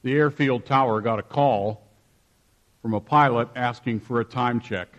the airfield tower got a call from a pilot asking for a time check.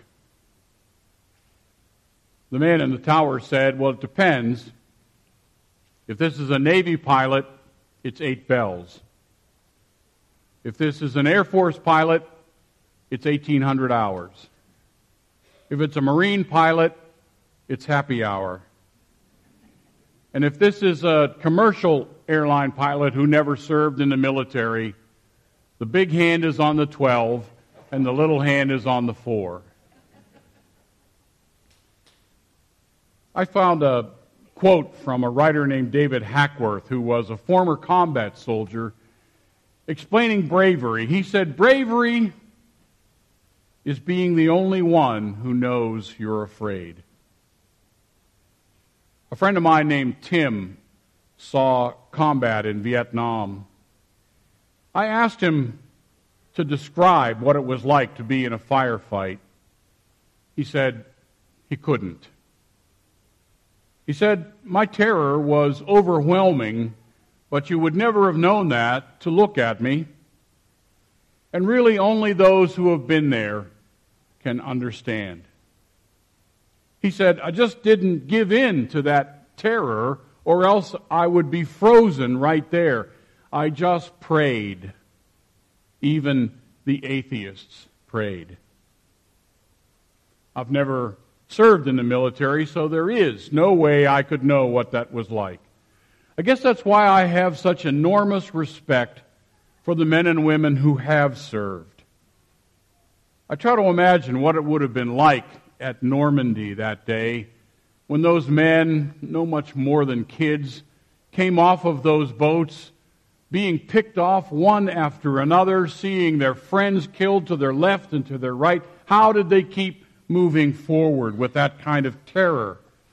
The man in the tower said, well, it depends. If this is a Navy pilot, it's 8 bells. If this is an Air Force pilot, it's 1,800 hours. If it's a Marine pilot, it's happy hour. And if this is a commercial airline pilot who never served in the military, the big hand is on the 12 and the little hand is on the 4. I found a quote from a writer named David Hackworth, who was a former combat soldier, explaining bravery. He said, bravery is being the only one who knows you're afraid. A friend of mine named Tim saw combat in Vietnam. I asked him to describe what it was like to be in a firefight. He said he couldn't. He said, my terror was overwhelming, but you would never have known that to look at me. And really only those who have been there can understand. He said, I just didn't give in to that terror, or else I would be frozen right there. I just prayed. Even the atheists prayed. I've never served in the military, so there is no way I could know what that was like. I guess that's why I have such enormous respect for the men and women who have served. I try to imagine what it would have been like at Normandy that day when those men, no much more than kids, came off of those boats, being picked off one after another, seeing their friends killed to their left and to their right. How did they keep moving forward with that kind of terror?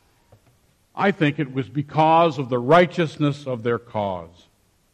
I think it was because of the righteousness of their cause.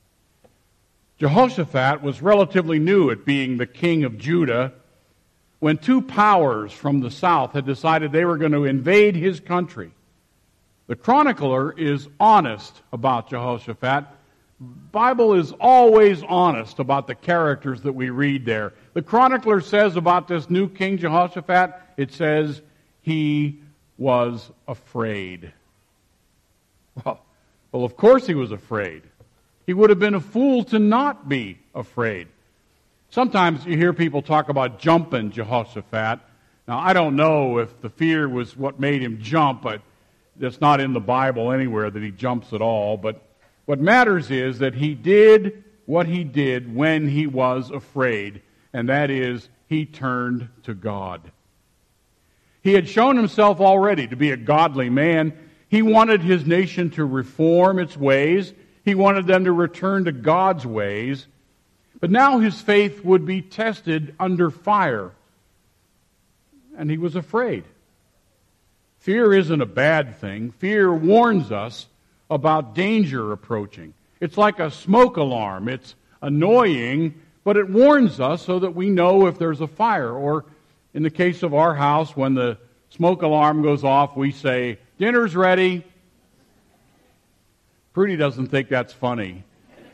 Jehoshaphat was relatively new at being the king of Judah when two powers from the south had decided they were going to invade his country. The chronicler is honest about Jehoshaphat. The Bible is always honest about the characters that we read there. The chronicler says about this new king Jehoshaphat, it says, he was afraid. Well, of course he was afraid. He would have been a fool to not be afraid. Sometimes you hear people talk about jumping Jehoshaphat. Now, I don't know if the fear was what made him jump, but it's not in the Bible anywhere that he jumps at all. But what matters is that he did what he did when he was afraid, and that is, he turned to God. He had shown himself already to be a godly man. He wanted his nation to reform its ways. He wanted them to return to God's ways. But now his faith would be tested under fire. And he was afraid. Fear isn't a bad thing. Fear warns us about danger approaching. It's like a smoke alarm. It's annoying, but it warns us so that we know if there's a fire. Or in the case of our house, when the smoke alarm goes off, we say, dinner's ready. Prudy doesn't think that's funny.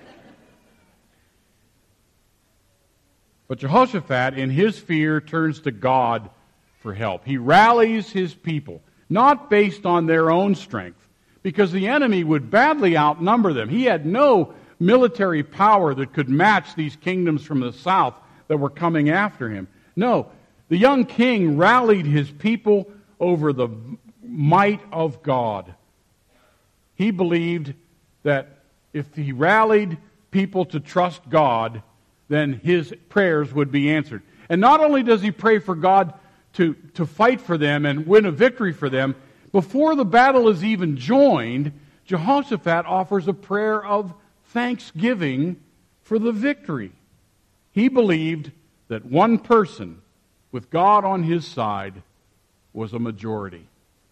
But Jehoshaphat, in his fear, turns to God for help. He rallies his people, not based on their own strength, because the enemy would badly outnumber them. He had no military power that could match these kingdoms from the south that were coming after him. No, the young king rallied his people over the might of God. He believed that if he rallied people to trust God, then his prayers would be answered. And not only does he pray for God to fight for them and win a victory for them, before the battle is even joined, Jehoshaphat offers a prayer of thanksgiving for the victory. He believed that one person with God on his side was a majority.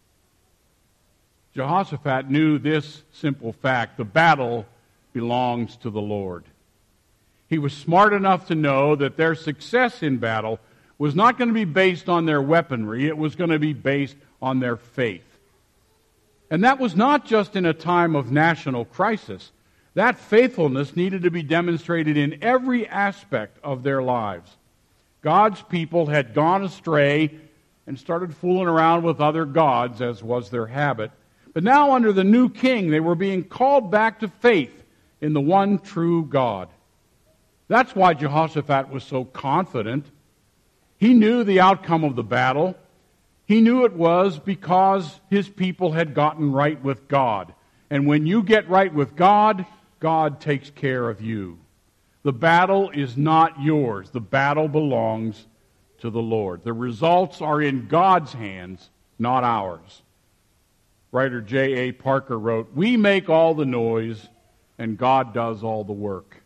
Jehoshaphat knew this simple fact: the battle belongs to the Lord. He was smart enough to know that their success in battle was not going to be based on their weaponry. It was going to be based on their faith. And that was not just in a time of national crisis. That faithfulness needed to be demonstrated in every aspect of their lives. God's people had gone astray and started fooling around with other gods, as was their habit. But now, under the new king, they were being called back to faith in the one true God. That's why Jehoshaphat was so confident. He knew the outcome of the battle. He knew it was because his people had gotten right with God. And when you get right with God, God takes care of you. The battle is not yours. The battle belongs to the Lord. The results are in God's hands, not ours. Writer J.A. Parker wrote, "We make all the noise, and God does all the work."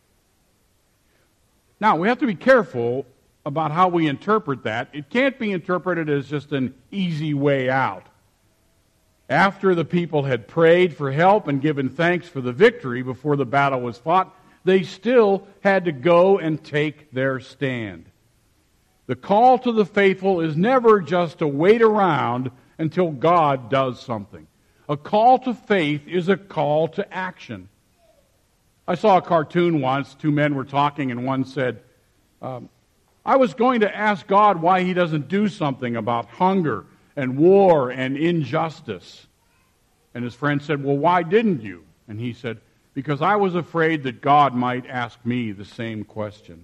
Now, we have to be careful about how we interpret that. It can't be interpreted as just an easy way out. After the people had prayed for help and given thanks for the victory before the battle was fought, they still had to go and take their stand. The call to the faithful is never just to wait around until God does something. A call to faith is a call to action. I saw a cartoon once. Two men were talking, and one said, I was going to ask God why He doesn't do something about hunger and war and injustice. And his friend said, well, why didn't you? And he said, because I was afraid that God might ask me the same question.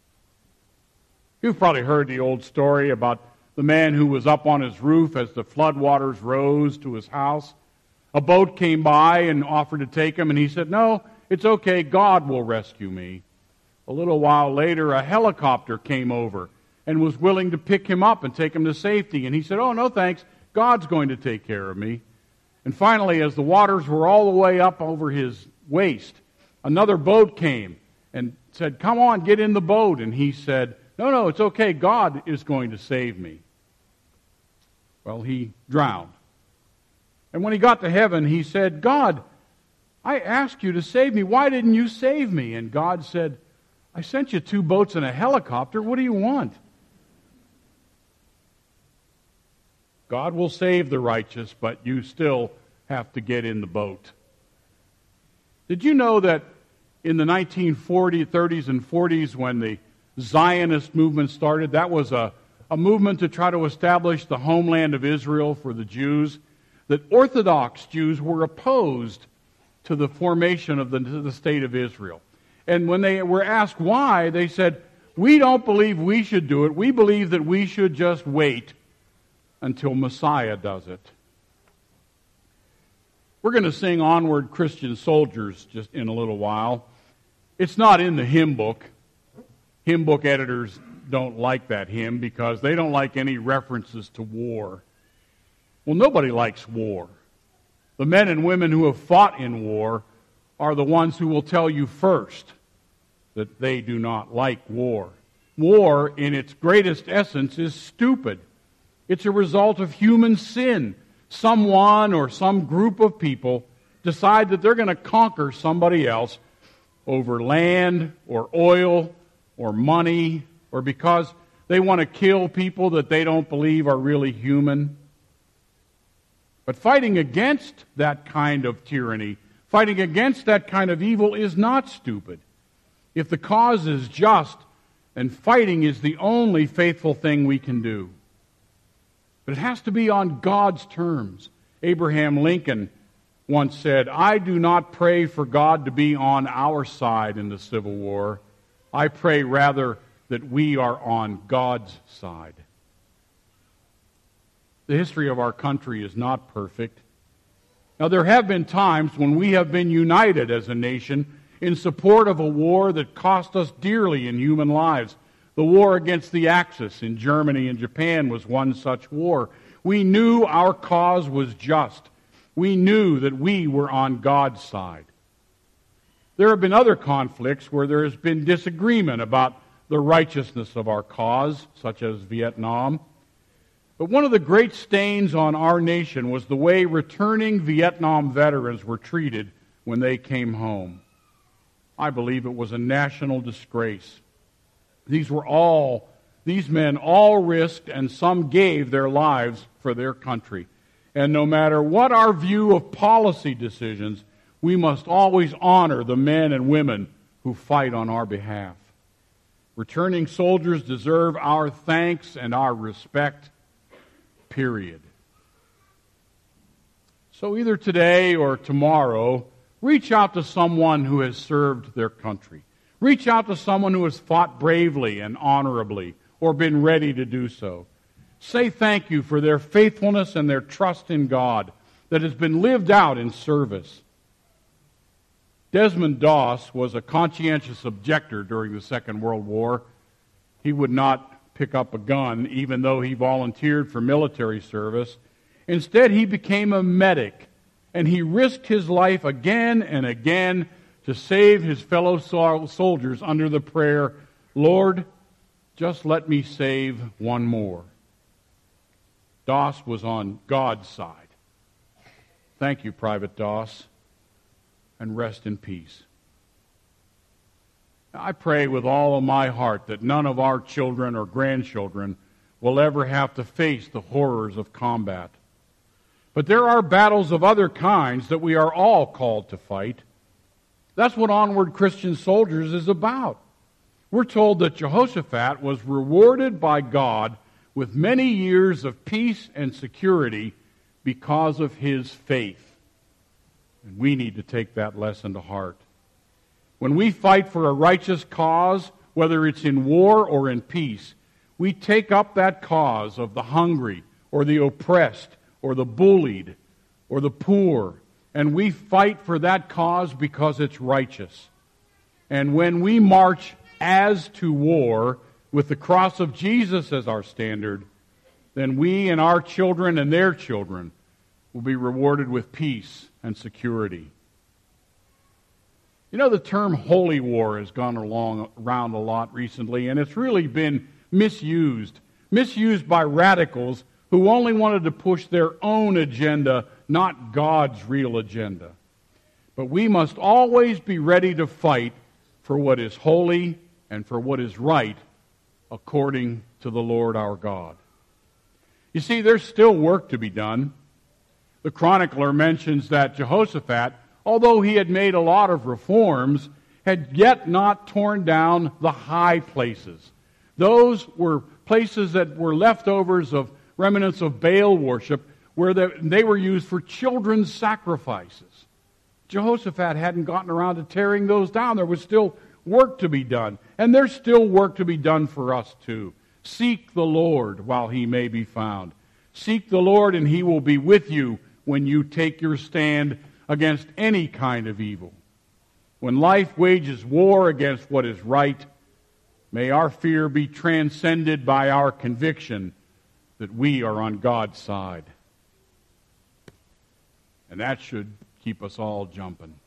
You've probably heard the old story about the man who was up on his roof as the floodwaters rose to his house. A boat came by and offered to take him, and he said, no, it's okay, God will rescue me. A little while later, a helicopter came over and was willing to pick him up and take him to safety. And he said, oh, no thanks, God's going to take care of me. And finally, as the waters were all the way up over his waist, another boat came and said, come on, get in the boat. And he said, no, it's okay, God is going to save me. Well, he drowned. And when he got to heaven, he said, God, I asked you to save me. Why didn't you save me? And God said, I sent you 2 boats and a helicopter. What do you want? God will save the righteous, but you still have to get in the boat. Did you know that in the 1940s, 30s, and 40s, when the Zionist movement started, that was a movement to try to establish the homeland of Israel for the Jews, that Orthodox Jews were opposed to the formation of the state of Israel. And when they were asked why, they said, we don't believe we should do it. We believe that we should just wait until Messiah does it. We're going to sing Onward Christian Soldiers just in a little while. It's not in the hymn book. Hymn book editors don't like that hymn because they don't like any references to war. Well, nobody likes war. The men and women who have fought in war are the ones who will tell you first that they do not like war. War, in its greatest essence, is stupid. It's a result of human sin. Someone or some group of people decide that they're going to conquer somebody else over land or oil or money or because they want to kill people that they don't believe are really human. But fighting against that kind of tyranny, fighting against that kind of evil is not stupid. If the cause is just, then fighting is the only faithful thing we can do. But it has to be on God's terms. Abraham Lincoln once said, I do not pray for God to be on our side in the Civil War. I pray rather that we are on God's side. The history of our country is not perfect. Now, there have been times when we have been united as a nation in support of a war that cost us dearly in human lives. The war against the Axis in Germany and Japan was one such war. We knew our cause was just. We knew that we were on God's side. There have been other conflicts where there has been disagreement about the righteousness of our cause, such as Vietnam. But one of the great stains on our nation was the way returning Vietnam veterans were treated when they came home. I believe it was a national disgrace. These men all risked and some gave their lives for their country. And no matter what our view of policy decisions, we must always honor the men and women who fight on our behalf. Returning soldiers deserve our thanks and our respect, period. So either today or tomorrow, reach out to someone who has served their country. Reach out to someone who has fought bravely and honorably or been ready to do so. Say thank you for their faithfulness and their trust in God that has been lived out in service. Desmond Doss was a conscientious objector during the Second World War. He would not pick up a gun, even though he volunteered for military service. Instead, he became a medic, and he risked his life again and again to save his fellow soldiers under the prayer, "Lord, just let me save one more." Doss was on God's side. Thank you, Private Doss, and rest in peace. I pray with all of my heart that none of our children or grandchildren will ever have to face the horrors of combat. But there are battles of other kinds that we are all called to fight. That's what Onward Christian Soldiers is about. We're told that Jehoshaphat was rewarded by God with many years of peace and security because of his faith. And we need to take that lesson to heart. When we fight for a righteous cause, whether it's in war or in peace, we take up that cause of the hungry or the oppressed or the bullied or the poor, and we fight for that cause because it's righteous. And when we march as to war with the cross of Jesus as our standard, then we and our children and their children will be rewarded with peace and security. You know, the term holy war has gone around a lot recently, and it's really been misused by radicals who only wanted to push their own agenda, not God's real agenda. But we must always be ready to fight for what is holy and for what is right according to the Lord our God. You see, there's still work to be done. The chronicler mentions that Jehoshaphat, although he had made a lot of reforms, had yet not torn down the high places. Those were places that were leftovers of remnants of Baal worship, where they were used for children's sacrifices. Jehoshaphat hadn't gotten around to tearing those down. There was still work to be done. And there's still work to be done for us too. Seek the Lord while he may be found. Seek the Lord and he will be with you when you take your stand against any kind of evil. When life wages war against what is right, may our fear be transcended by our conviction that we are on God's side. And that should keep us all jumping.